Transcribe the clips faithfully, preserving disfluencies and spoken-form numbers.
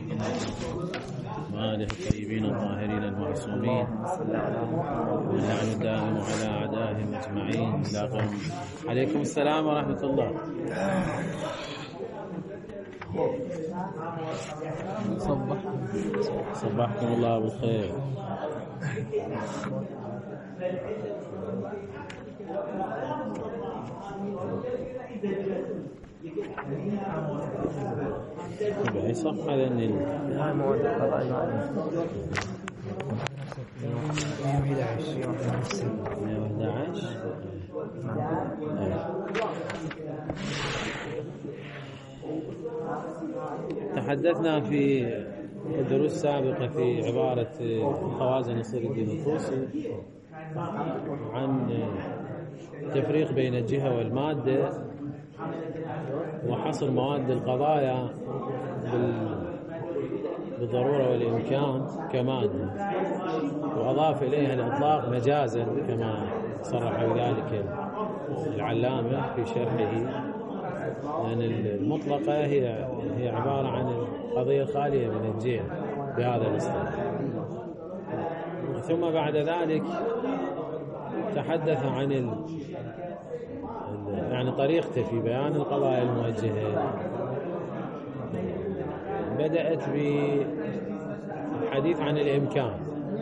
وآله الطيبين الطاهرين المعصومين واللعن الدائم على أعدائهم أجمعين إلى قوم. عليكم السلام ورحمة الله. صبح صبحكم الله بالخير. بأي صفحة لأني هاي مواد القضاء مئة وأحد عشر. تحدثنا في الدروس السابقة في عبارة خوازن نصير الدين الطوسي عن التفريق بين الجهة والمادة وحصر مواد القضايا بالضرورة والإمكان كمادة، وأضاف إليها الإطلاق مجازا كما صرح بذلك العلامة في شرحه، لأن المطلقة هي هي عبارة عن القضية الخالية من الجهة بهذا الاصطلاح. ثم بعد ذلك تحدث عن ال يعني طريقته في بيان القضايا الموجهة. بدأت بالحديث عن الإمكان،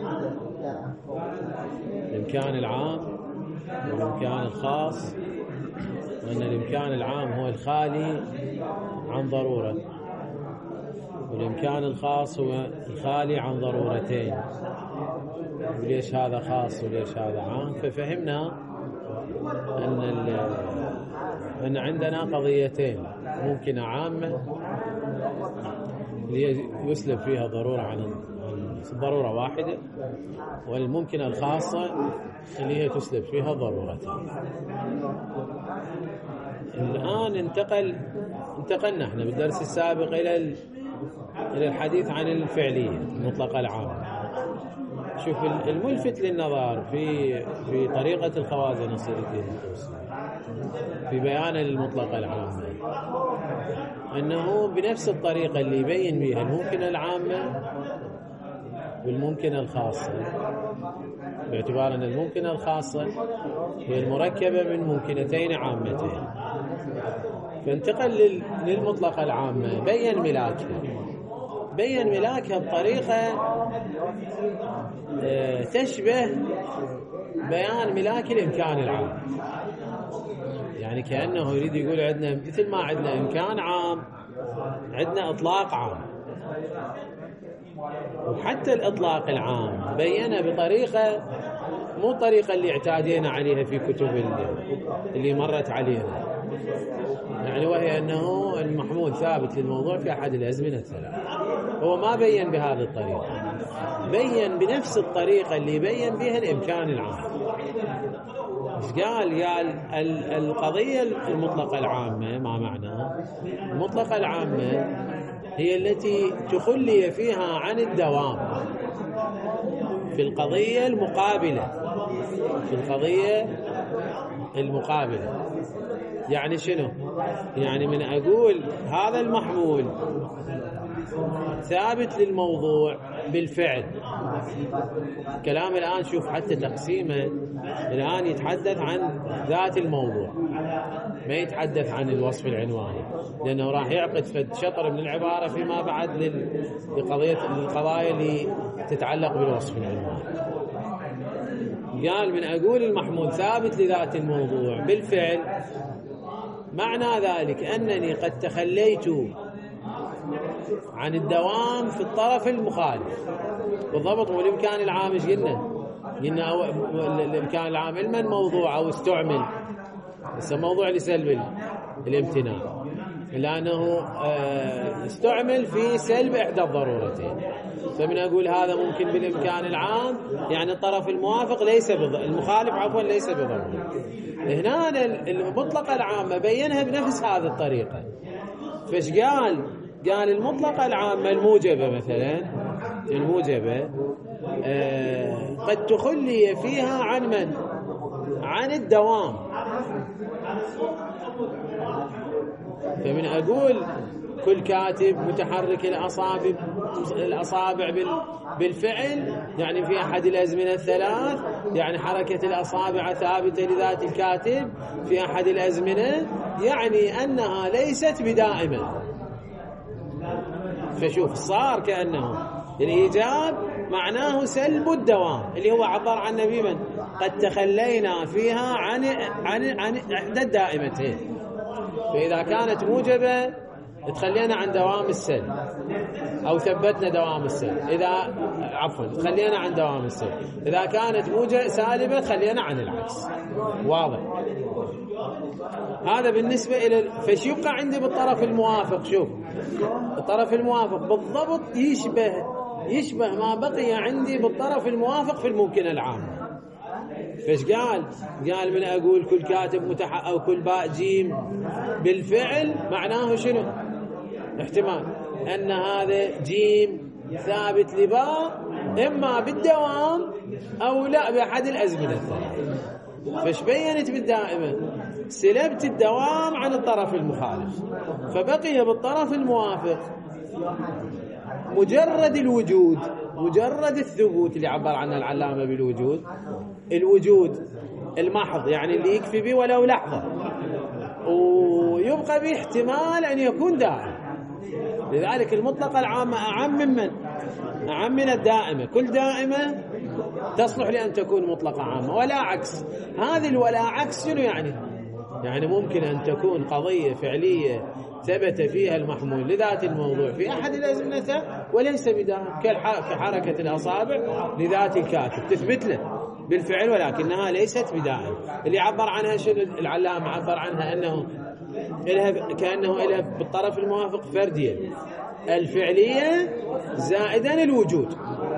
الإمكان العام والإمكان الخاص، وأن الإمكان العام هو الخالي عن ضرورة، والإمكان الخاص هو الخالي عن ضرورتين. وليش هذا خاص وليش هذا عام؟ ففهمنا أن أن عندنا قضيتين، ممكنة عامة اللي يسلب فيها ضرورة عن ضرورة واحدة، والممكنة الخاصة اللي هي تسلب فيها ضرورتين. الآن انتقل انتقلنا احنا بالدرس السابق إلى إلى الحديث عن الفعلية المطلقة العامة. شوف الملفت للنظر في في طريقة الخوازن نصير الدين الطوسي في بيان المطلقة العامة، أنه بنفس الطريقة اللي يبين بها الممكنة العامة والممكنة الخاصة، باعتبار أن الممكنة الخاصة هي المركبة من ممكنتين عامتين. فانتقل للمطلقة العامة، بين ملاكها بين ملاكها بطريقة تشبه بيان ملاك الإمكان العام. يعني كأنه يريد يقول عندنا مثل ما عندنا إمكان عام عندنا إطلاق عام، وحتى الإطلاق العام بينه بطريقة مو الطريقة اللي اعتادينا عليها في كتب اللي مرت علينا، يعني وهي أنه المحمول ثابت للموضوع في أحد الأزمنة الثلاث. هو ما بين بهذه الطريقة، بين بنفس الطريقة اللي بين بها الإمكان العام. إيش قال؟ قال القضية المطلقة العامة، ما معناه المطلقة العامة هي التي تخلي فيها عن الدوام في القضية المقابلة في القضية المقابلة. يعني شنو؟ يعني من أقول هذا المحمول ثابت للموضوع بالفعل. كلام الآن شوف حتى تقسيمه الآن يتحدث عن ذات الموضوع، ما يتحدث عن الوصف العنواني، لأنه راح يعقد فد شطر من العبارة فيما بعد لقضية القضايا اللي تتعلق بالوصف العنواني. قال من أقول المحمول ثابت لذات الموضوع بالفعل، معنى ذلك أنني قد تخليت عن الدوام في الطرف المخالف. بالضبط. والإمكان العام ايش قلنا؟ قلنا الإمكان العام علما موضوع أو استعمل، بس موضوع لسلب الامتناع، لأنه استعمل في سلب إحدى الضرورتين. فمن أقول هذا ممكن بالإمكان العام، يعني الطرف الموافق ليس بض... المخالف عفوا ليس بضروري. هنا المطلقة العامة بينها بنفس هذه الطريقة. فايش قال؟ قال المطلقة العامة الموجبة مثلا الموجبة آه قد تخلي فيها عن من؟ عن الدوام. فمن أقول كل كاتب متحرك الأصابع الأصابع بالفعل، يعني في أحد الأزمنة الثلاث، يعني حركة الأصابع ثابتة لذات الكاتب في أحد الأزمنة، يعني أنها ليست بدائمة. فشوف صار كأنه الإيجاب معناه سلب الدوام، اللي هو عبر عنه بمن قد تخلينا فيها عن عن عن إحدى الدائمتين. فإذا كانت موجبة تخلينا عن دوام السلب أو ثبتنا دوام السلب، إذا عفوا تخلينا عن دوام السلب، إذا كانت موجبة سالبة تخلينا عن العكس. واضح؟ هذا بالنسبة إلى فش يبقى عندي بالطرف الموافق. شوف الطرف الموافق بالضبط يشبه يشبه ما بقي عندي بالطرف الموافق في الممكنة العامة. فش قال؟ قال من أقول كل كاتب متح أو كل باء جيم بالفعل معناه شنو؟ احتمال أن هذا جيم ثابت لباء إما بالدوام أو لا بأحد الأزمنة الثلاث. فش بينت بالدائمة؟ سلبت الدوام عن الطرف المخالف، فبقي بالطرف الموافق مجرد الوجود، مجرد الثبوت اللي عبر عنه العلامة بالوجود، الوجود المحض يعني اللي يكفي به ولو لحظة، ويبقى به احتمال أن يكون دائم. لذلك المطلقة العامة أعم من من؟ أعم من الدائمة. كل دائمة تصلح لأن تكون مطلقة عامة ولا عكس. هذه الولا عكس شنو يعني؟ يعني ممكن أن تكون قضية فعلية ثبت فيها المحمول لذات الموضوع في أحد الأزمنة وليس بدائم، كحركة الأصابع لذات الكاتب تثبت له بالفعل ولكنها ليست بدائم. اللي عبر عنها شنو العلامة؟ عبر عنها أنه إلها كأنه إلها بالطرف الموافق فردية الفعلية زائدا الوجود.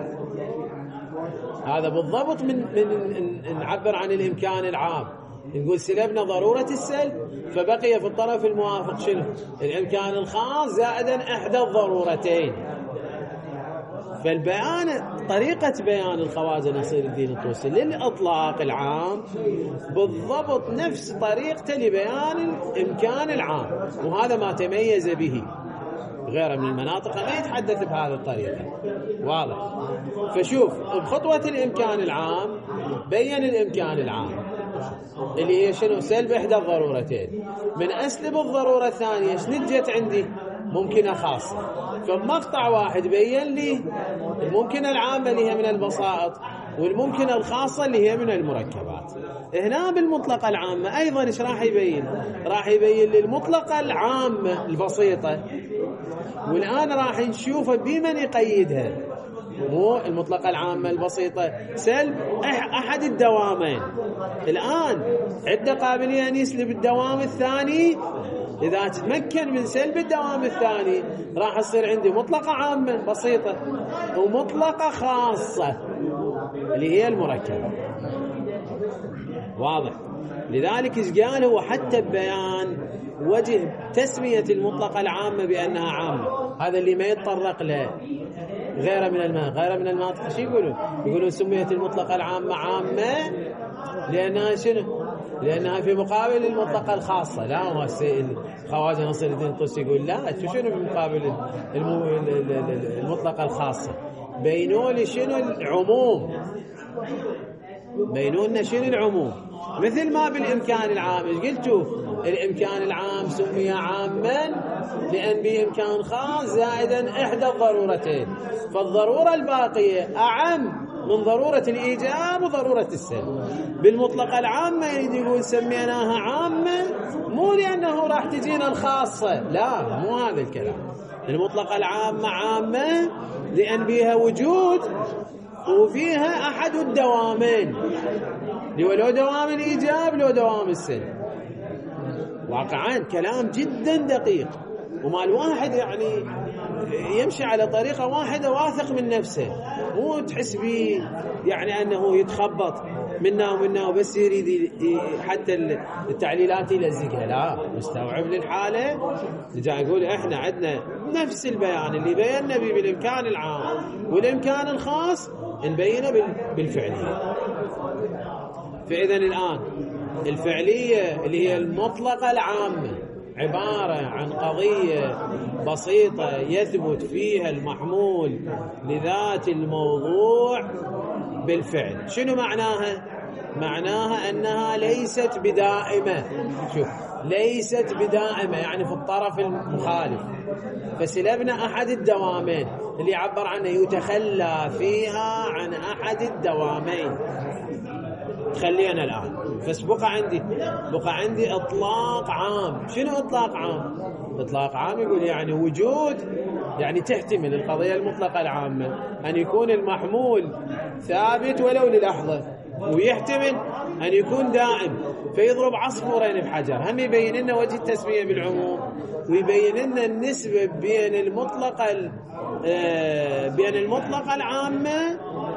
هذا بالضبط من من نعبر عن الإمكان العام، نقول سلبنا ضرورة السلب فبقي في الطرف الموافق شنو؟ الإمكان الخاص زائدا إحدى الضرورتين. فالبيان طريقة بيان الخواجة نصير الدين الطوسي للإطلاق العام بالضبط نفس طريقته لبيان الإمكان العام، وهذا ما تميز به غير من المناطق ما يتحدث بهذه الطريقة. واضح؟ فشوف بخطوة الإمكان العام بين الإمكان العام اللي هي شنو؟ سلب إحدى الضرورتين. من أسلب الضرورة الثانية شنجت عندي؟ ممكنة خاصة. فمقطع واحد بين لي الممكنة العامة اللي هي من البسائط والممكنة الخاصة اللي هي من المركبات. هنا بالمطلقة العامة أيضا إيش راح يبين؟ راح يبين لي المطلقة العامة البسيطة، والآن راح نشوف بمن يقيدها. مو المطلقة العامة البسيطة سلب أحد الدوامين. الآن عنده قابلية أن يسلب الدوام الثاني. إذا تتمكن من سلب الدوام الثاني راح يصير عندي مطلقة عامة بسيطة ومطلقة خاصة اللي هي المركبة. واضح؟ لذلك إيش قال هو حتى ببيان وجه تسمية المطلقة العامة بأنها عامة، هذا اللي ما يتطرق له غير من الماء غير من المناطق. شو يقولون؟ يقولون سميت المطلقة العامة عامة لأنها شنو؟ لأنها في مقابل المطلقة الخاصة. لا، هو الخواجة نصير الدين الطوسي يقول لا، شو شنو في مقابل المطلقة الخاصة؟ بينوا لي شنو العموم، بينوا لنا شنو العموم، مثل ما بالإمكان العام. ايش قلتوا؟ الإمكان العام سمي عاما لأن بإمكان خاص زائدا إحدى الضرورتين، فالضرورة الباقية أعم من ضرورة الإيجاب وضرورة السلب. بالمطلقة العامة يقول سميناها عامة مو لأنه راح تجينا الخاصة، لا، مو هذا الكلام. المطلقة العامة عامة لأن بها وجود وفيها أحد الدوامين، لو دوام الإيجاب لو دوام السلب. واقعا كلام جدا دقيق، وما الواحد يعني يمشي على طريقة واحدة واثق من نفسه، مو تحس بيه يعني أنه يتخبط منا ومنا وبس يريد حتى التعليلات يلزقها. لا، مستوعب للحالة. رجع يقول إحنا عندنا نفس البيان اللي بينا به بالإمكان العام والإمكان الخاص نبينه بالفعلية. فإذا الآن الفعلية اللي هي المطلقة العامة عبارة عن قضية بسيطة يثبت فيها المحمول لذات الموضوع بالفعل. شنو معناها؟ معناها أنها ليست بدائمة. شوف، ليست بدائمة يعني في الطرف المخالف. فسلبنا أحد الدوامين اللي يعبر عنه يتخلى فيها عن أحد الدوامين. خلينا الآن بس بقى عندي بقى عندي إطلاق عام. شنو إطلاق عام؟ إطلاق عام يقول يعني وجود، يعني تحتمل القضية المطلقة العامة أن يكون المحمول ثابت ولو للحظة، ويحتمل أن يكون دائم. فيضرب عصفورين بحجر، هم يبين لنا وجه التسمية بالعموم، ويبين لنا النسبة بين المطلقة بين المطلقة العامة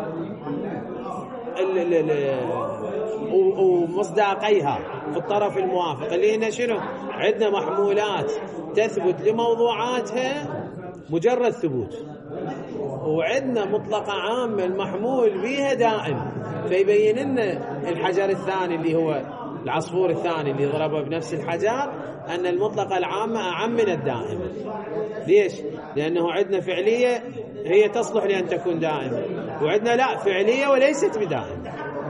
ومصداقيها في الطرف الموافق، اللي هنا شنو؟ عندنا محمولات تثبت لموضوعاتها مجرد ثبوت، وعندنا مطلقة عامة المحمول بها دائم. فيبين لنا الحجر الثاني اللي هو العصفور الثاني اللي ضربه بنفس الحجر أن المطلقة العامة أعم من الدائمة. ليش؟ لأنه عندنا فعلية هي تصلح لأن تكون دائمة، وعندنا لا، فعلية وليست بدائمة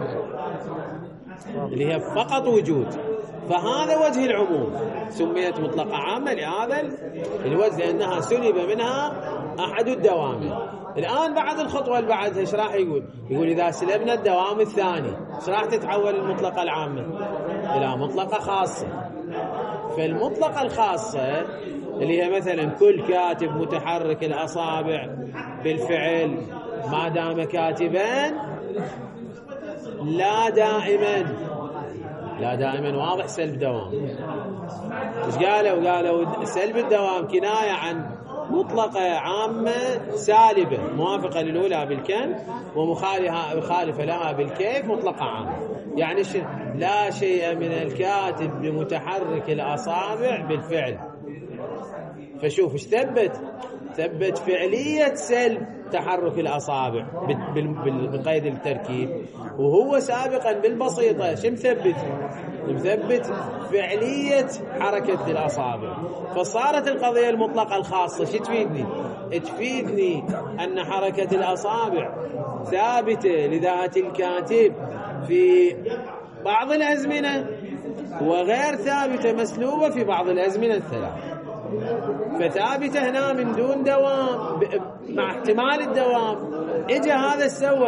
اللي هي فقط وجود. فهذا وجه العموم، سميت مطلقة عامة لهذا الوجه لأنها سلب منها أحد الدوام. الآن بعد الخطوة اللي بعدها ايش راح يقول؟ يقول إذا سلبنا الدوام الثاني ايش راح تتحول المطلقة العامة؟ إلى مطلقة خاصة. فالمطلقة الخاصة اللي هي مثلا كل كاتب متحرك الأصابع بالفعل ما دام كاتبا لا دائما، لا دائما واضح سلب دوام. ايش قالوا؟ قالوا سلب الدوام كناية عن مطلقة عامة سالبة موافقة للأولى بالكم ومخالفة لها بالكيف، مطلقة عامة. يعني لا شيء من الكاتب بمتحرك الأصابع بالفعل. فشوف ايش ثبت؟ ثبت فعلية سلب تحرك الأصابع بقيد التركيب، وهو سابقا بالبسيطة شو مثبت؟ مثبت فعلية حركة الأصابع. فصارت القضية المطلقة الخاصة شو تفيدني؟ تفيدني أن حركة الأصابع ثابتة لذات الكاتب في بعض الأزمنة وغير ثابتة مسلوبة في بعض الأزمنة الثلاث. فثابتة هنا من دون دوام مع احتمال الدوام. اجى هذا السوى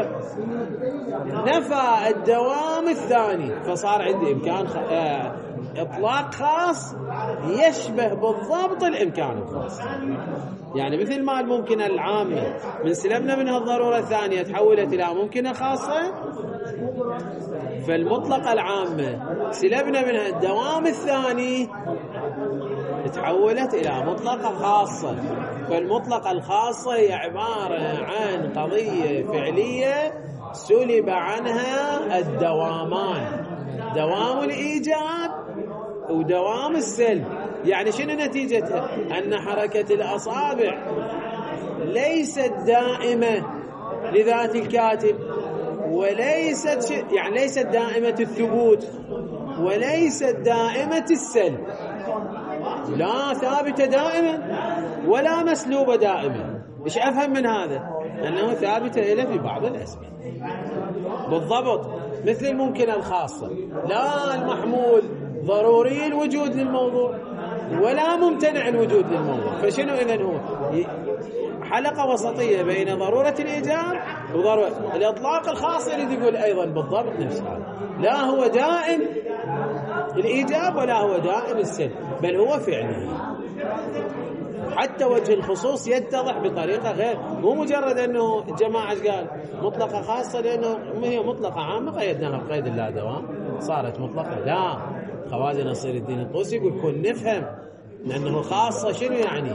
نفى الدوام الثاني، فصار عندي إمكان خ... اه... إطلاق خاص يشبه بالضبط الإمكان الخاص. يعني مثل ما الممكنة العامة من سلبنا منها الضرورة الثانية تحولت إلى ممكنة خاصة، فالمطلقة العامة سلبنا منها الدوام الثاني تحولت إلى مطلقة خاصة. فالمطلقة الخاصة هي عبارة عن قضية فعلية سلب عنها الدوامان، دوام الإيجاب ودوام السلب. يعني شنو نتيجتها؟ أن حركة الأصابع ليست دائمة لذات الكاتب، وليست يعني ليست دائمة الثبوت وليست دائمة السلب، لا ثابتة دائما ولا مسلوبة دائما. إيش أفهم من هذا؟ أنه ثابتة إلى في بعض الأزمنة بالضبط مثل الممكنة الخاصة. لا المحمول ضروري الوجود للموضوع ولا ممتنع الوجود للموضوع. فشنو إذن هو؟ حلقة وسطية بين ضرورة الإيجاب وضرورة الإطلاق الخاص اللي يقول أيضا بالضبط نفس هذا، لا هو دائم الإيجاب ولا هو دائم السلب، بل هو فعلي. حتى وجه الخصوص يتضح بطريقة غير، مو مجرد أنه الجماعة قال مطلقة خاصة لأنه هي مطلقة عامة قيدناها بقيد اللا دوام صارت مطلقة. لا، خوازي نصير الدين الطوسي يقول كن نفهم لأنه خاصة شنو يعني؟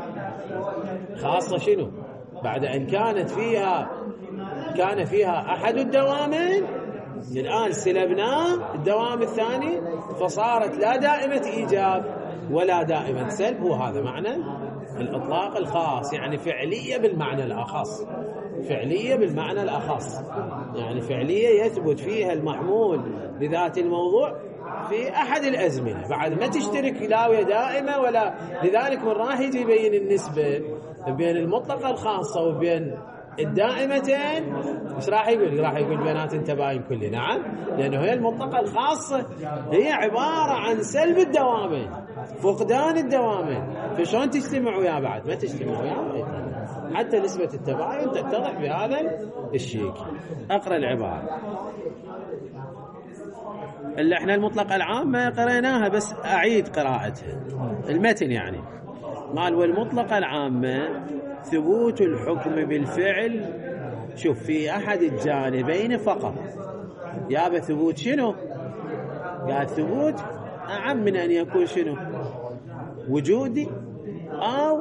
خاصة شنو؟ بعد أن كانت فيها كان فيها أحد الدوامين الآن سلبناه الدوام الثاني فصارت لا دائمة إيجاب ولا دائمة سلب. هو هذا معنى الإطلاق الخاص، يعني فعلية بالمعنى الأخص، فعلية بالمعنى الأخص، يعني فعلية يثبت فيها المحمول لذات الموضوع في أحد الأزمنة، بعد ما تشترك لا ويا دائمة ولا، لذلك من راح يجي يبين النسبة بين المطلقة الخاصة وبين الدائمتين. ايش راح يقول؟ راح يقول بينات تباين كلي. نعم، لأنه هي المطلقة الخاصة هي عبارة عن سلب الدوامين، فقدان الدوامين، فشون تجتمع وياه؟ بعد ما تجتمع وياه حتى نسبة التباين تتضح بهذا الشيء. أقرأ العبارة اللي احنا المطلقة العامة قرأناها، بس أعيد قراءتها المتن يعني. قال والمطلقة العامة ثبوت الحكم بالفعل، شوف، في أحد الجانبين فقط. يابا ثبوت شنو؟ قال ثبوت أعم من أن يكون شنو؟ وجودي أو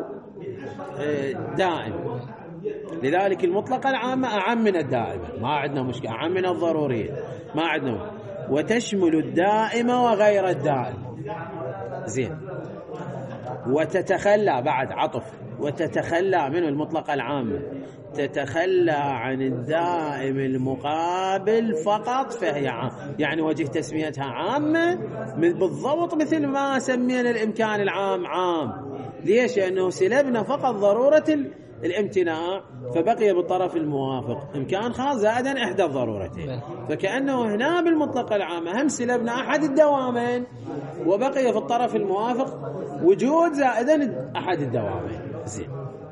دائم. لذلك المطلقة العامة أعم من الدائمة، ما عندنا مشكلة، أعم من الضرورية، ما عندنا مشكلة. وتشمل الدائمة وغير الدائم. زين. وتتخلى بعد عطف، وتتخلى من المطلقة العامة، تتخلى عن الدائم المقابل فقط فهي عام. يعني وجه تسميتها عامة بالضبط مثل ما سمينا الإمكان العام عام. ليش؟ لأنه سلبنا فقط ضرورة الامتناع، فبقي بالطرف الموافق إمكان خاص زائدا إحدى الضرورتين. فكأنه هنا بالمطلقة العامة هم سلبنا أحد الدوامين وبقي في الطرف الموافق وجود زائدا أحد الدوامين. زين.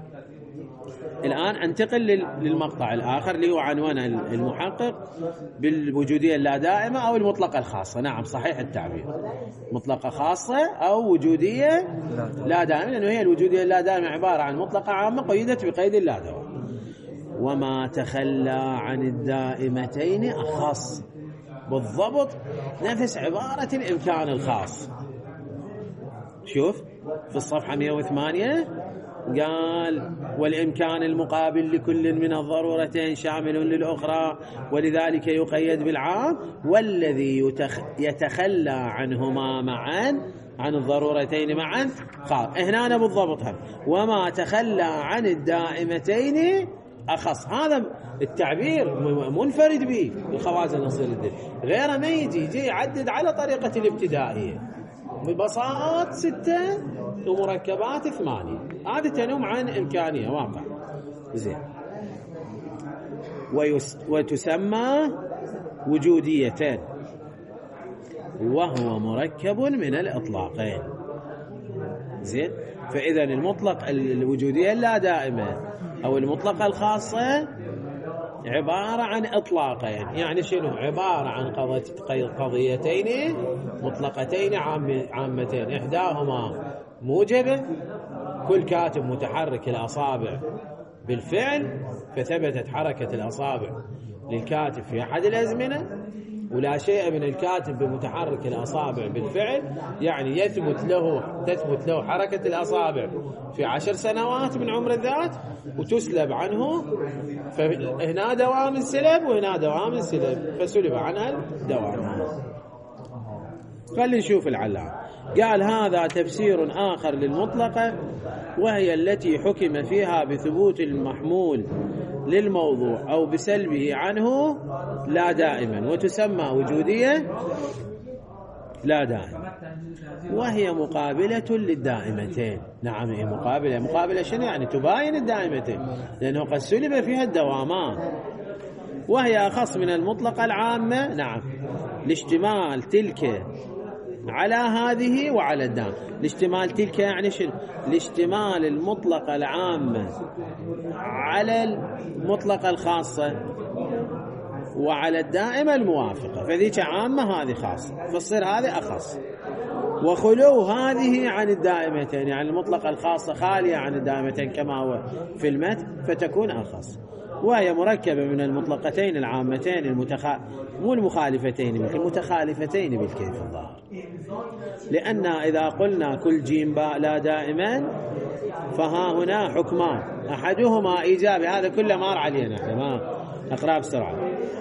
الآن انتقل للمقطع الآخر اللي هو عنوان المحقق بالوجودية اللا دائمة أو المطلقة الخاصة. نعم صحيح التعبير، مطلقة خاصة أو وجودية لا دائمة، لأنه هي الوجودية اللا دائمة عبارة عن مطلقة عامة قيدت بقيد اللا دوام. وما تخلى عن الدائمتين أخص، بالضبط نفس عبارة الإمكان الخاص. شوف في الصفحة مئة وثمانية قال والإمكان المقابل لكل من الضرورتين شامل للأخرى، ولذلك يقيد بالعام. والذي يتخلى عنهما معا، عن الضرورتين معا، قال هنا بالضبط هم وما تخلى عن الدائمتين أخص. هذا التعبير منفرد به الخوازن الأصيل الدين، غير ما يجي يجي يعدد على طريقة الابتدائية ببساطات ستة ومركبات ثمانية. هذا تنم عن إمكانية واقع. زين. ويس وتسمى وجوديتان، وهو مركب من الإطلاقين. زين. فإذا المطلق الوجودية لا دائمة أو المطلقة الخاصة عبارة عن إطلاقين. يعني شنو؟ عبارة عن قضيتين مطلقتين عامتين، إحداهما موجبة، كل كاتب متحرك الأصابع بالفعل فثبتت حركة الأصابع للكاتب في أحد الأزمنة، ولا شيء من الكاتب بمتحرك الأصابع بالفعل، يعني يثبت له تثبت له حركة الأصابع في عشر سنوات من عمر الذات وتسلب عنه، فهنا دوام السلب وهنا دوام السلب، فسلب عنها الدوام. خلينا نشوف العلام. قال هذا تفسير آخر للمطلقة، وهي التي حكم فيها بثبوت المحمول للموضوع أو بسلبه عنه لا دائما، وتسمى وجودية لا دائما، وهي مقابلة للدائمتين. نعم هي مقابلة. مقابلة شنو يعني؟ تباين الدائمتين، لأنه قد سلب فيها الدوامان. وهي أخص من المطلقة العامة. نعم، لاشتمال تلك على هذه وعلى الدائم. الاشتمال تلك يعني شنو؟ الاشتمال المطلقة العامة على المطلقة الخاصة وعلى الدائمة الموافقة، فذيك عامة هذه خاصة، فالصير هذه أخص. وخلو هذه عن الدائمتين، يعني المطلقة الخاصة خالية عن الدائمتين كما هو في المتن، فتكون أخص. وهي مركبة من المطلقتين العامتين المتخ... مو المخالفتين بالكيف، المتخالفتين بالكيف الظاهر. لأن إذا قلنا كل جيم باء لا دائما، فها هنا حكمان، أحدهما إيجابي، هذا كله مار علينا احنا ما نقرأ بسرعة.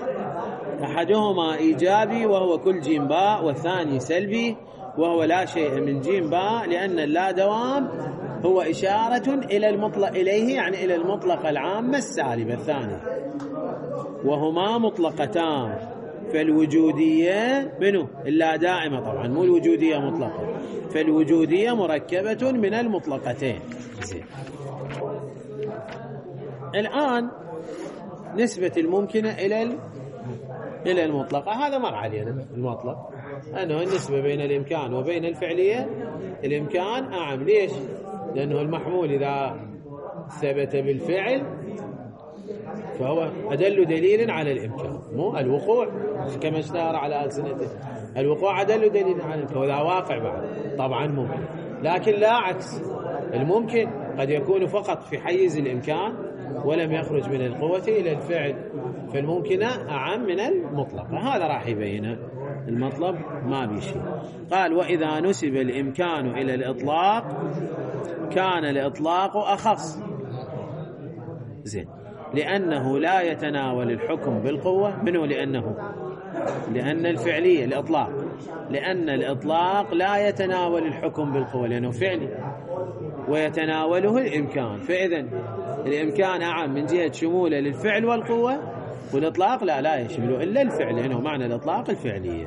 أحدهما إيجابي وهو كل جيم باء، والثاني سلبي وهو لا شيء من جيم باء، لأن اللا دوام هو إشارة إلى المطلق إليه، يعني إلى المطلقة العامة السالبة الثانية، وهما مطلقتان فالوجودية منه إلا دائمة طبعا مو الوجودية مطلقة، فالوجودية مركبة من المطلقتين. زين. الآن نسبة الممكنة إلى إلى المطلقة، هذا مر علينا المطلق أنه النسبة بين الإمكان وبين الفعلية الإمكان أعم. ليش؟ لأنه المحمول إذا ثبت بالفعل فهو أدل دليل على الإمكان، مو الوقوع كما اشتهر على ألسنته، الوقوع أدل دليل على الإمكان، وإذا واقع بعد طبعا ممكن، لكن لا عكس، الممكن قد يكون فقط في حيز الإمكان ولم يخرج من القوة إلى الفعل، فالممكنة أعم من المطلقة. هذا راح يبينه المطلب ما بيشي. قال وإذا نسب الإمكان إلى الإطلاق كان الإطلاق أخص. زين. لأنه لا يتناول الحكم بالقوة منه، لأنه لأن الفعلية الإطلاق، لأن الإطلاق لا يتناول الحكم بالقوة لأنه فعلي ويتناوله الإمكان، فإذن الإمكان أعم من جهة شموله للفعل والقوة، والإطلاق لا لا يشمله إلا الفعل، لأنه معنى الإطلاق الفعلية.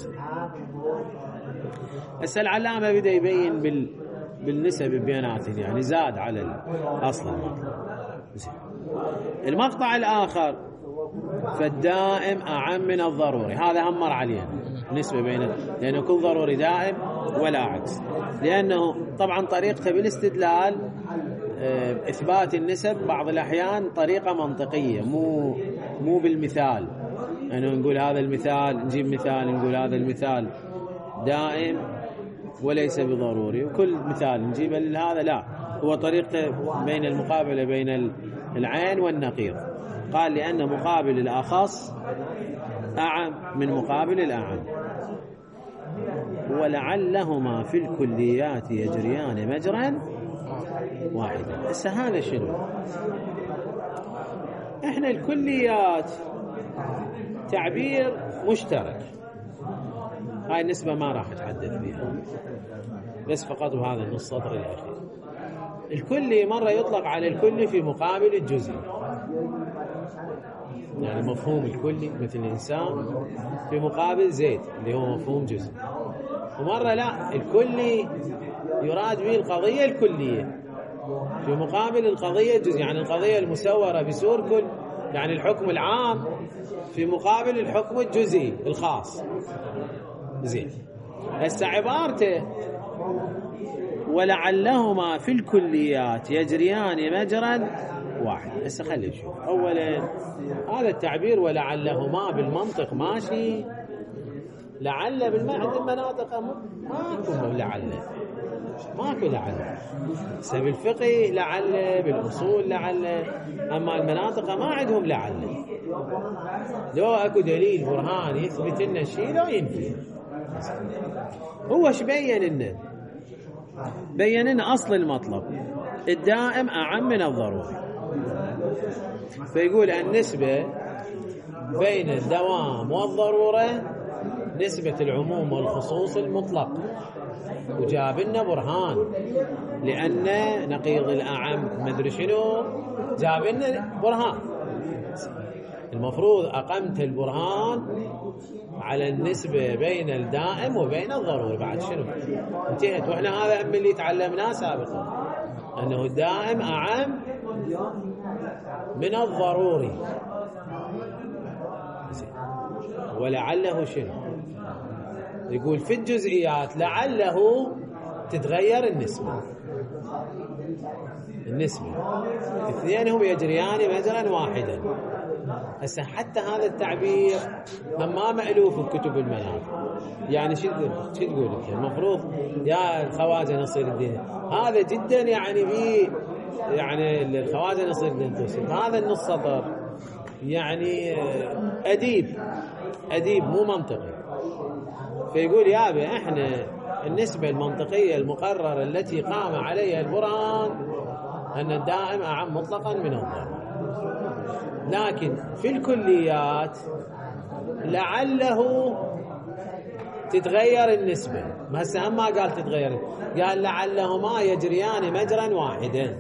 هسه العلامة بدأ يبين بال بالنسب بيناتهم، يعني زاد على الأصل المطلق. المقطع الآخر فالدائم أعم من الضروري، هذا أمر علينا نسبة بين، لأنه كل ضروري دائم ولا عكس، لأنه طبعا طريقته بالاستدلال إثبات النسب بعض الأحيان طريقة منطقية، مو مو بالمثال، يعني نقول هذا المثال نجيب مثال نقول هذا المثال دائم وليس بضروري، وكل مثال نجيبه لهذا، لا، هو طريقته بين المقابلة بين العين والنقيض. قال لأن مقابل الأخص أعم من مقابل الأعم، ولعلهما في الكليات يجريان مجرا واحدا. هسه هذا شنو؟ احنا الكليات تعبير مشترك، هاي النسبة ما راح اتحدث فيها، بس فقط بهذا النص سطر الأخير. الكلي مرة يطلق على الكلي في مقابل الجزئي، يعني مفهوم الكلي مثل الإنسان في مقابل زيد اللي هو مفهوم جزئي، ومرة لا، الكلي يراد به القضية الكلية في مقابل القضية الجزئية، يعني القضية المسورة بسور كل، يعني الحكم العام في مقابل الحكم الجزئي الخاص. زين. هسه عبارته ولعلهما في الكليات يجريان مجرا واحد. هسه خلي نشوف اولا هذا التعبير ولعلهما بالمنطق ماشي، لعل بالمعنى المناطق ماكو لعل، ماكو لعل. هسه بالفقه لعل، بالاصول لعل، اما المناطق ما عندهم لعل، لو اكو دليل برهان يثبت لنا الشيء لا ينفي. هو ايش بين لنا؟ بين لنا اصل المطلب الدائم اعم من الضروري، فيقول النسبة بين الدوام والضرورة نسبة العموم والخصوص المطلق، وجاب لنا برهان لأن نقيض الأعم ما ادري شنو، جاب لنا برهان. المفروض أقمت البرهان على النسبة بين الدائم وبين الضروري، بعد شنو؟ انتهت. واحنا هذا من اللي تعلمناه سابقا، أنه الدائم أعم من الضروري. ولعله شنو؟ يقول في الجزئيات لعله تتغير النسبة، النسبة اثنينهم يجريان مجرا واحدا. هسه حتى هذا التعبير ما مألوف بكتب المناطق، يعني شو شو تقول انت؟ المفروض يا الخواجة نصير الدين هذا جدا يعني في يعني الخواجة نصير الدين توصل هذا النص سطر يعني أديب أديب مو منطقي، فيقول يابا احنا النسبة المنطقية المقررة التي قام عليها البرهان أن الدائم أعم مطلقا من الضروري، لكن في الكليات لعله تتغير النسبة. ما هسه ما قال تتغير، قال لعلهما يجريان مجرا واحدا.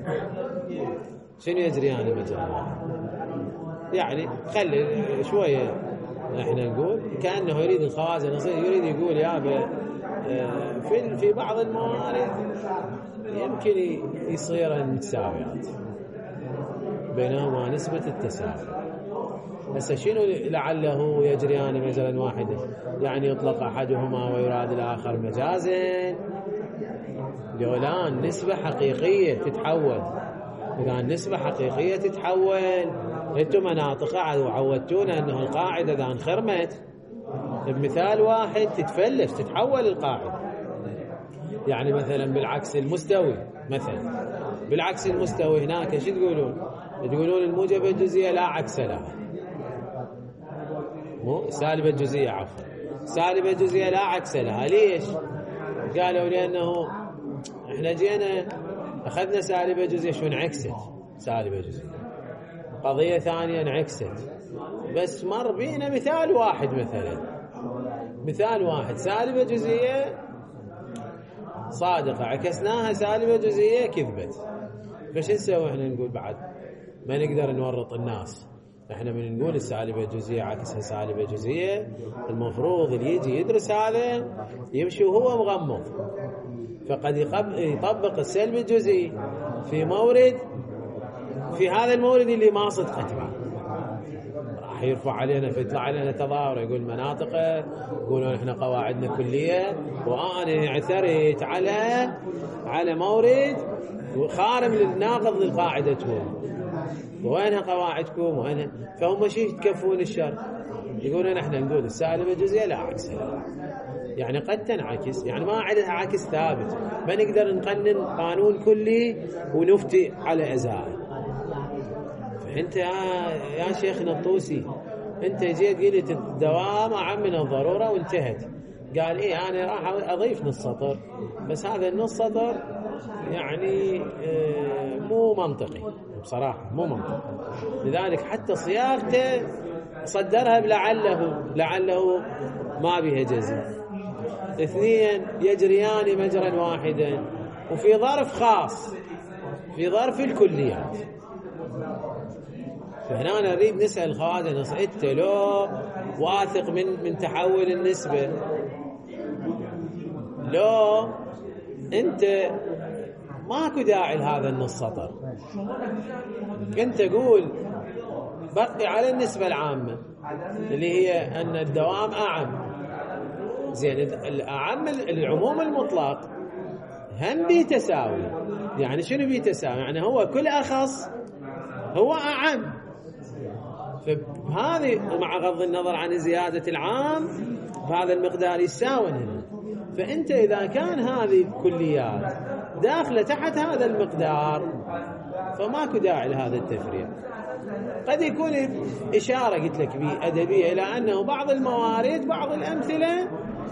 شنو يجريان مجرا واحدا؟ يعني خلي شوية احنا نقول كأنه يريد الخوازن الأصيل يريد يقول يا في في بعض الموارد يمكن يصير متساويات بينهما نسبة التساوي. هسه شنو لعله يجريان مجرا واحدا؟ يعني يطلق أحدهما ويراد الآخر مجازا. قولان نسبة حقيقية تتحول، إذا نسبة حقيقية تتحول. انتم مناطق عودتونا أنه القاعدة إذا انخرمت بمثال واحد تتفلس تتحول القاعدة. يعني مثلا بالعكس المستوي، مثلا بالعكس المستوي هناك شو تقولون؟ تقولون الموجبة الجزئية لا عكس لها، مو سالبة الجزئية، عفوا سالبة الجزئية لا عكس لها. ليش؟ قالوا لأنه احنا جينا أخذنا سالبة جزئية شو انعكست سالبة جزئية، قضية ثانية انعكست، بس مر بينا مثال واحد، مثلا مثال واحد سالبة جزئية صادقة عكسناها سالبة جزئية كذبت. فش نسوي احنا؟ نقول بعد ما نقدر نورط الناس، احنا من نقول السالبة الجزئية عكسها سالبة جزئية، المفروض اللي يجي يدرس هذا يمشي وهو مغمض، فقد يطبق السلب الجزئي في مورد، في هذا المورد اللي ما صدقت معه راح يرفع علينا، فيطلع علينا تظاهر، يقول مناطق يقولون احنا قواعدنا كلية وانا اعتريت على على مورد خارم للناقض للقاعدتهم، وينها قواعدكم وينها؟ فهم شيء يتكفون الشر، يقولون احنا نقول السالبة الجزئية لا عكسها، يعني قد تنعكس، يعني ما عندها عكس ثابت، ما نقدر نقنن قانون كلي ونفتي على ازاء. فانت يا شيخنا الطوسي انت جيت قلت الدوام اعم من الضرورة وانتهت. قال ايه انا راح اضيف نص سطر، بس هذا النص سطر يعني اه مو منطقي بصراحة، مو منطقي، لذلك حتى صياغته صدرها بلعله لعله ما بها جزم. اثنين يجريان مجرا واحدا وفي ظرف خاص، في ظرف الكليات. فهنا نريد نسأل الخوازن، انت لو واثق من من تحول النسبة، لو انت ماكو داعي لهذا النص سطر، انت قول بقي على النسبة العامة اللي هي ان الدوام اعم. زين الاعم العموم المطلق هم بيتساوي، يعني شنو بيتساوي؟ يعني هو كل اخص هو اعم، فهذه مع غض النظر عن زيادة العام فهذا المقدار يساوي هنا. فأنت إذا كان هذه الكليات داخلة تحت هذا المقدار فماكو داعي لهذا التفريق. قد يكون إشارة قلت لك بي أدبية إلى أنه بعض الموارد بعض الأمثلة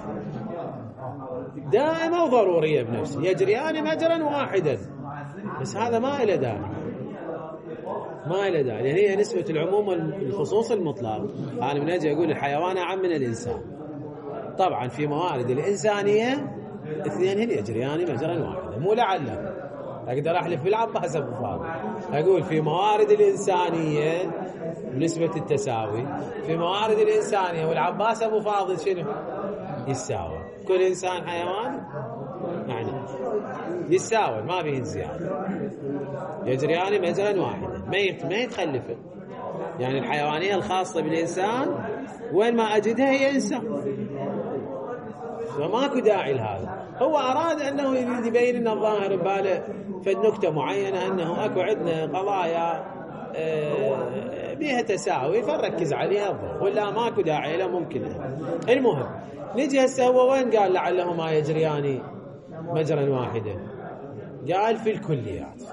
دائمة وضرورية بنفسه، يجريان مجرا واحدا، بس هذا ما إلى داعي، ما إلى داعي، يعني هي نسبة العموم والخصوص المطلق. أنا من أجي أقول الحيوان أعم من الإنسان، طبعا في موارد الإنسانية اثنين هن يجريان مجرا واحدا، مو لعله أقدر أحلف بالعباس أبو فاضل أقول في موارد الإنسانية بنسبة التساوي، في موارد الإنسانية والعباس أبو فاضل شنو يساوي، كل إنسان حيوان يعني يساوي، ما فيه زيادة، يجريان مجرا واحدا ما يتخلفه. يعني الحيوانية الخاصة بالإنسان وين ما أجدها هي إنسان، فماكو داعي لهذا. هو أراد أنه يريد يبين لنا الظاهر بباله فالنكتة معينة أنه أكو عندنا قضايا بيها تساوي فنركز عليها الضوء، ولا ماكو داعي لا ممكن. المهم نجي هسه هو وين قال لعله ما يجريان مجرا واحدا؟ قال في الكليات.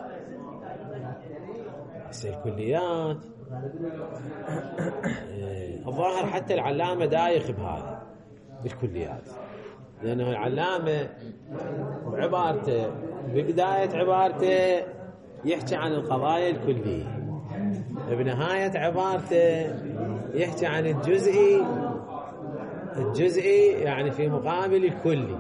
هسه الكليات الظاهر حتى العلامة دايخ بهذا بالكليات، لأنه العلامة بعبارته ببداية عبارته يحكي عن القضايا الكلية، بنهاية عبارته يحكي عن الجزئي، الجزئي يعني في مقابل الكلي،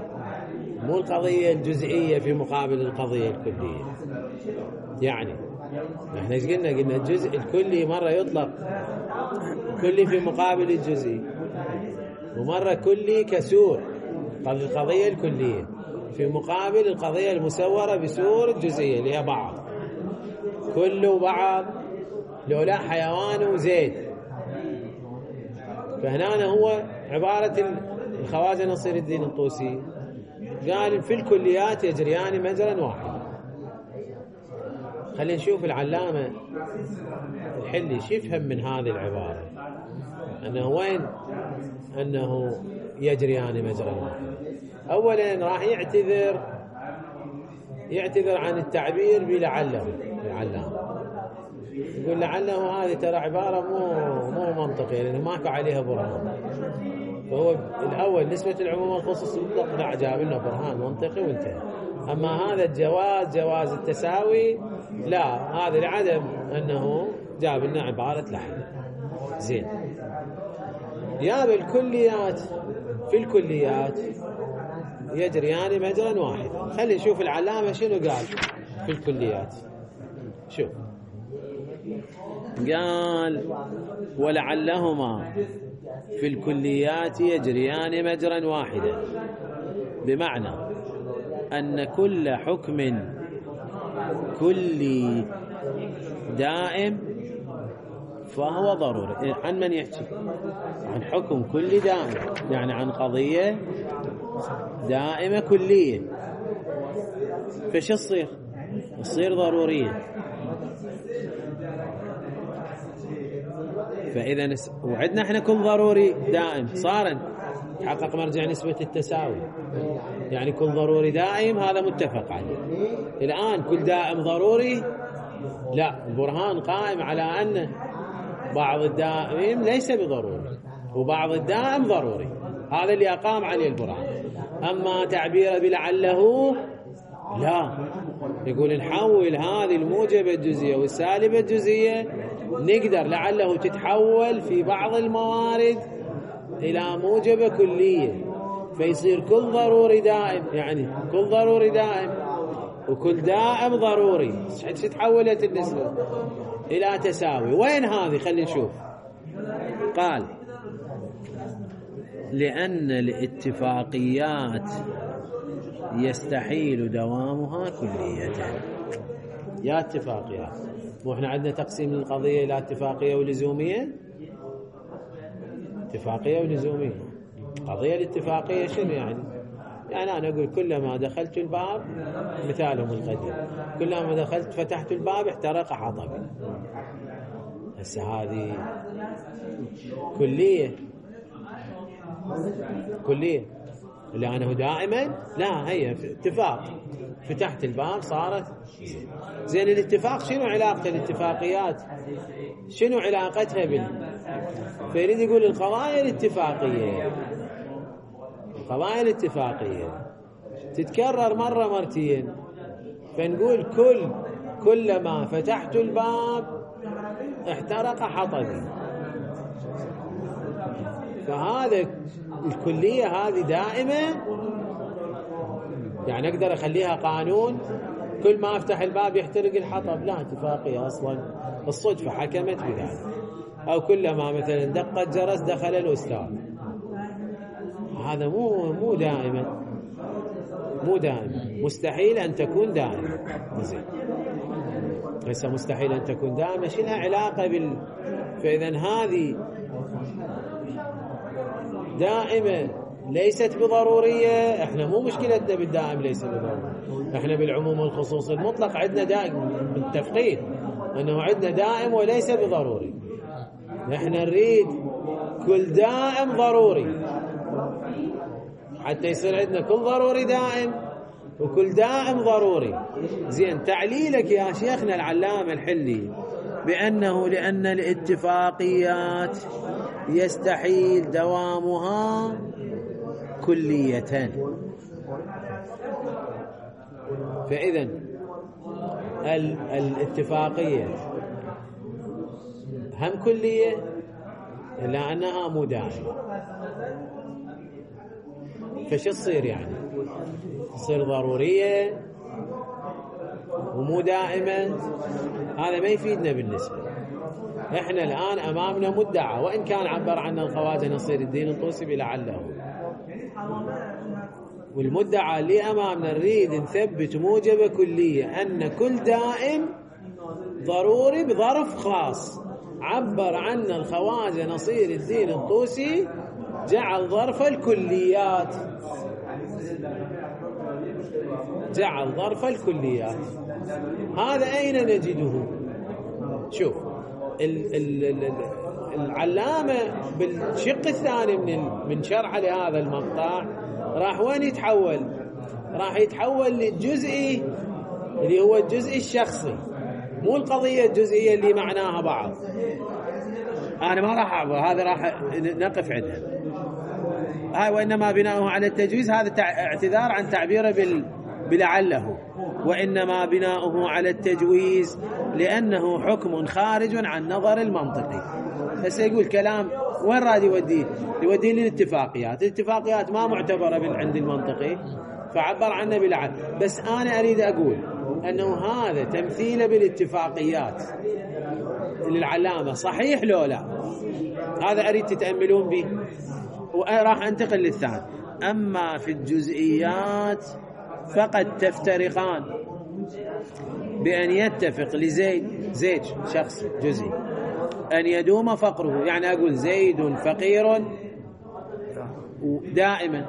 مو القضية الجزئية في مقابل القضية الكلية. يعني احنا ايش قلنا؟ قلنا الجزء الكلي مرة يطلق كلي في مقابل الجزئي، ومرة كلي كسور القضية الكلية في مقابل القضية المسورة بسور الجزئية اللي هي بعض. كل وبعض لولا حيوان وزيد. فهنا هو عبارة الخوازن نصير الدين الطوسي قال في الكليات يجريان مجرا واحدا. خلينا نشوف العلامة الحلي شو يفهم من هذه العبارة، أنه وين أنه يجريان مجرا واحدا. أولا راح يعتذر يعتذر عن التعبير بلعله. العلامة يقول لعله هذه ترى عبارة مو مو منطقية لأنه ماكو عليها برهان. فهو الأول نسبة العموم والخصوص مطلق لا جاب لنا برهان منطقي وانتهى. أما هذا الجواز جواز التساوي لا، هذا لعدم أنه جاب لنا عبارة لحن. زين جاب الكليات في الكليات يجريان مجرا واحد. خلينا نشوف العلامة شنو قال في الكليات. شوف قال ولعلهما في الكليات يجريان مجرا واحدا، بمعنى أن كل حكم كلي دائم فهو ضروري. عن من يحكي؟ عن حكم كلي دائم، يعني عن قضية دائمة كلية. فش تصير؟ تصير ضرورية. فإذا نس... وعدنا احنا كل ضروري دائم صار تحقق مرجع نسبة التساوي، يعني كل ضروري دائم هذا متفق عليه. الآن كل دائم ضروري لا، البرهان قائم على أن بعض الدائم ليس بضروري وبعض الدائم ضروري، هذا اللي أقام عليه البرهان. أما تعبير بلعله لا، يقول نحول هذه الموجبة الجزئية والسالبة الجزئية، نقدر لعله تتحول في بعض الموارد إلى موجبة كلية، فيصير كل ضروري دائم، يعني كل ضروري دائم وكل دائم ضروري. تتحولت النسبة إلى تساوي. وين هذه؟ خلينا نشوف. قال لأن الاتفاقيات يستحيل دوامها كلية. يا اتفاقيات، واحنا عندنا تقسيم القضية إلى اتفاقية ولزومية. اتفاقية ولزومية. قضية الاتفاقية شنو يعني؟ يعني أنا أقول كلما دخلت الباب، مثالهم القديم، كلما دخلت فتحت الباب احترق حطبي. هسه هذه كلية كلية لأنه دائما لا، هي اتفاق فتحت الباب صارت زين. زين الاتفاق شنو علاقة الاتفاقيات؟ شنو علاقتها بال؟ فيريد يقول القضايا الاتفاقية القضايا الاتفاقية تتكرر مرة مرتين، فنقول كل كلما فتحت الباب احترق حطبي. فهذا الكلية هذه دائمة، يعني أقدر أخليها قانون كل ما أفتح الباب يحترق الحطب؟ لا، اتفاقية أصلا الصدفة حكمت بذلك. أو كلما مثلا دق الجرس دخل الأستاذ، هذا مو مو دائما مو دائما مستحيل أن تكون دائما. زين ليس مستحيل أن تكون دائما، شو لها علاقة بال؟ فإذا هذه دائمة ليست بضرورية. احنا مو مشكلتنا بالدائم ليس بضروري، احنا بالعموم والخصوص المطلق عندنا دائم، متفقين انه عندنا دائم وليس بضروري. احنا نريد كل دائم ضروري حتى يصير عندنا كل ضروري دائم وكل دائم ضروري. زين تعليلك يا شيخنا العلامة الحلي بأنه لأن الاتفاقيات يستحيل دوامها كلية، فإذا الاتفاقية هم كلية إلا أنها مو دائمة. فش تصير يعني؟ تصير ضرورية ومو دائما، هذا ما يفيدنا بالنسبة. احنا الآن أمامنا مدعى، وإن كان عبر عنه الخواجة نصير الدين الطوسي بلعله، والمدعى اللي أمامنا نريد نثبت موجبة كلية أن كل دائم ضروري بظرف خاص. عبر عنه الخواجة نصير الدين الطوسي، جعل ظرف الكليات، جعل ظرف الكليات. هذا أين نجده؟ شوف ال ال ال العلامة بالشق الثاني من من شرح لهذا المقطع راح وين يتحول؟ راح يتحول للجزئي اللي هو الجزء الشخصي، مو القضية الجزئية اللي معناها بعض. أنا ما راح أعبر، هذا راح نقف عندها. هاي وإنما بناؤه على التجويز، هذا اعتذار عن تعبيره بال بلعله، وإنما بناؤه على التجويز لأنه حكم خارج عن نظر المنطقي. بس يقول كلام وين راد يوديه؟ يوديه للاتفاقيات. الاتفاقيات ما معتبرة عند المنطقي، فعبر عنه بلعل. بس أنا أريد أقول أنه هذا تمثيله بالاتفاقيات للعلامة صحيح لو لا؟ هذا أريد تتأملون به، وراح أنتقل للثاني. أما في الجزئيات فقد تفترقان بأن يتفق لزيد، زيد شخص جزئي، أن يدوم فقره، يعني أقول زيد فقير دائما،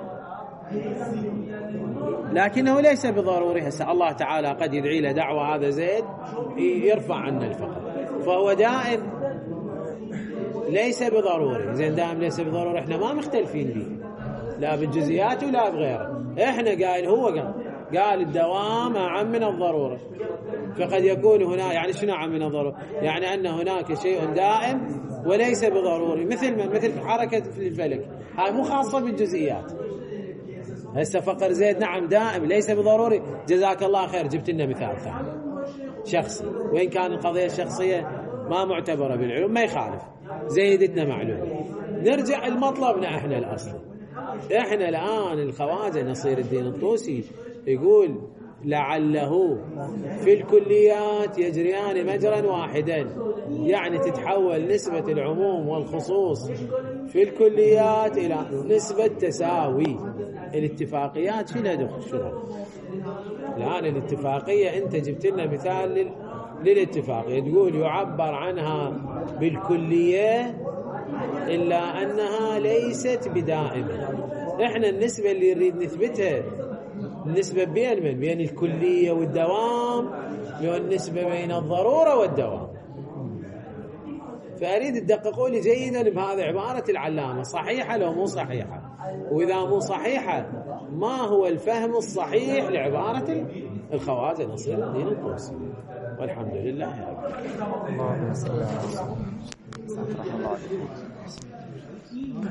لكنه ليس بضروري. هسه الله تعالى قد يدعي له دعوة هذا زيد يرفع عنا الفقر، فهو دائم ليس بضروري. زين دائم ليس بضروري، احنا ما مختلفين به لا بالجزئيات ولا بغيره. احنا قايل هو قال قال الدوام أعم من الضرورة، فقد يكون هنا يعني شنو أعم من الضرورة؟ يعني أن هناك شيء دائم وليس بضروري، مثل من مثل حركة في الفلك، هاي مو خاصة بالجزئيات. هسه فقر زيد نعم دائم ليس بضروري، جزاك الله خير، جبت لنا مثال ثاني شخصي، وإن كان القضية الشخصية ما معتبرة بالعلوم ما يخالف، زيدتنا معلومة. نرجع المطلبنا احنا الأصلي. احنا الآن الخواجة نصير الدين الطوسي يقول لعله في الكليات يجريان مجرا واحدا، يعني تتحول نسبة العموم والخصوص في الكليات إلى نسبة تساوي. الاتفاقيات شنو دخل شنو؟ الآن الاتفاقية أنت جبت لنا مثال لل... للاتفاقية، تقول يعبر عنها بالكلية إلا أنها ليست بدائمة. إحنا النسبة اللي نريد نثبتها النسبة بين من؟ بين الكلية والدوام، والنسبة بين الضرورة والدوام. فأريد تدققوا لي جيدا بهذه عبارة العلامة، صحيحة لو مو صحيحة، وإذا مو صحيحة ما هو الفهم الصحيح لعبارة الخواجة نصير الدين الطوسي. والحمد لله رب العالمين.